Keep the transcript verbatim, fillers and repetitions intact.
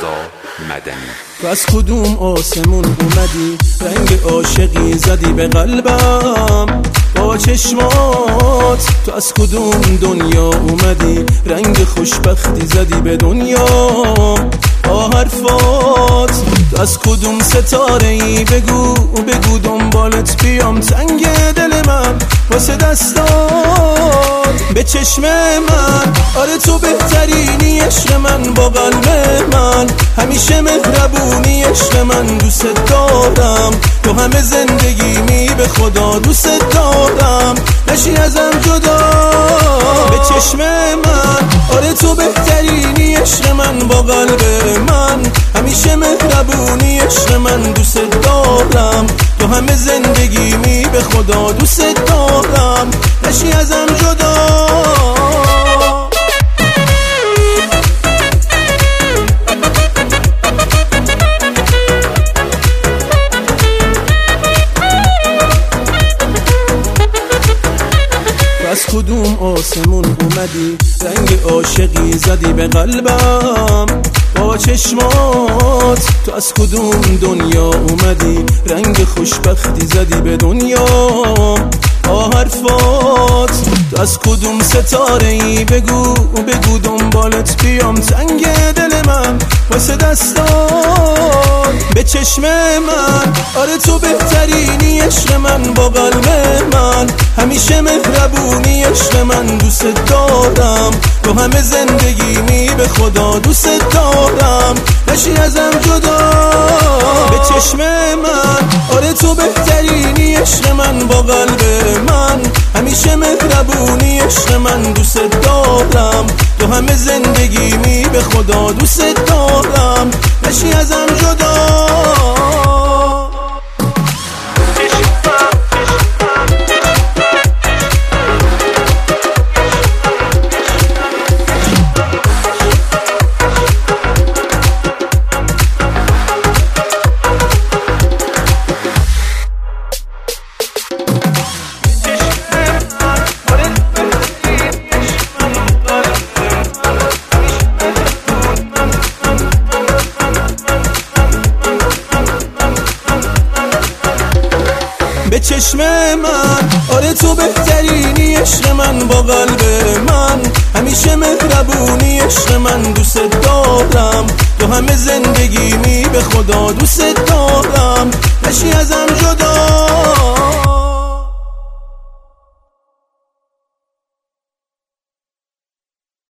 مدنی. تو از کدوم آسمون اومدی، رنگ عاشقی زدی به قلبم با چشمات؟ تو از کدوم دنیا اومدی، رنگ خوشبختی زدی به دنیا با حرفات؟ تو از کدوم ستاره ای، بگو بگو دنبالت بیام، تنگ دل من واسه دستات به چشم من. آره تو بهترینی عشق من با قلب من، همیشه مهربونی عشق من، دوست دارم تو همه زندگیمی، به خدا دوست دارم نشی ازم جدا به چشم من. آره تو بهترینی عشق من با قلب من، همیشه مهربونی عشق من، دوست دارم تو همه زندگیمی، به خدا دوست دارم نشی ازم جدا. از کدوم آسمون اومدی، رنگ عاشقی زدی به قلبم با چشمات؟ تو از کدوم دنیا اومدی، رنگ خوشبختی زدی به دنیا با حرفات؟ تو از کدوم ستاره ای، بگو بگو دنبالت بیام، تنگ دل من واسه دستات به چشم من. آره تو بهترینی عشق من با قلب من، همیشه مهربونی عشق من، دوست دارم تو همه زندگیمی، به خدا دوست دارم نشی ازم جدا به چشم من. آره تو بهترینی عشق من با قلب من، همیشه مهربونی عشق من، دوست دارم تو همه زندگیمی، به خدا دوست دارم نشی ازم جدا. به چشم من. آره تو بهترینی عشق من با قلب من، همیشه مهربونی عشق من، دوست دارم تو همه زندگیمی، به خدا دوست دارم نشی ازم جدا.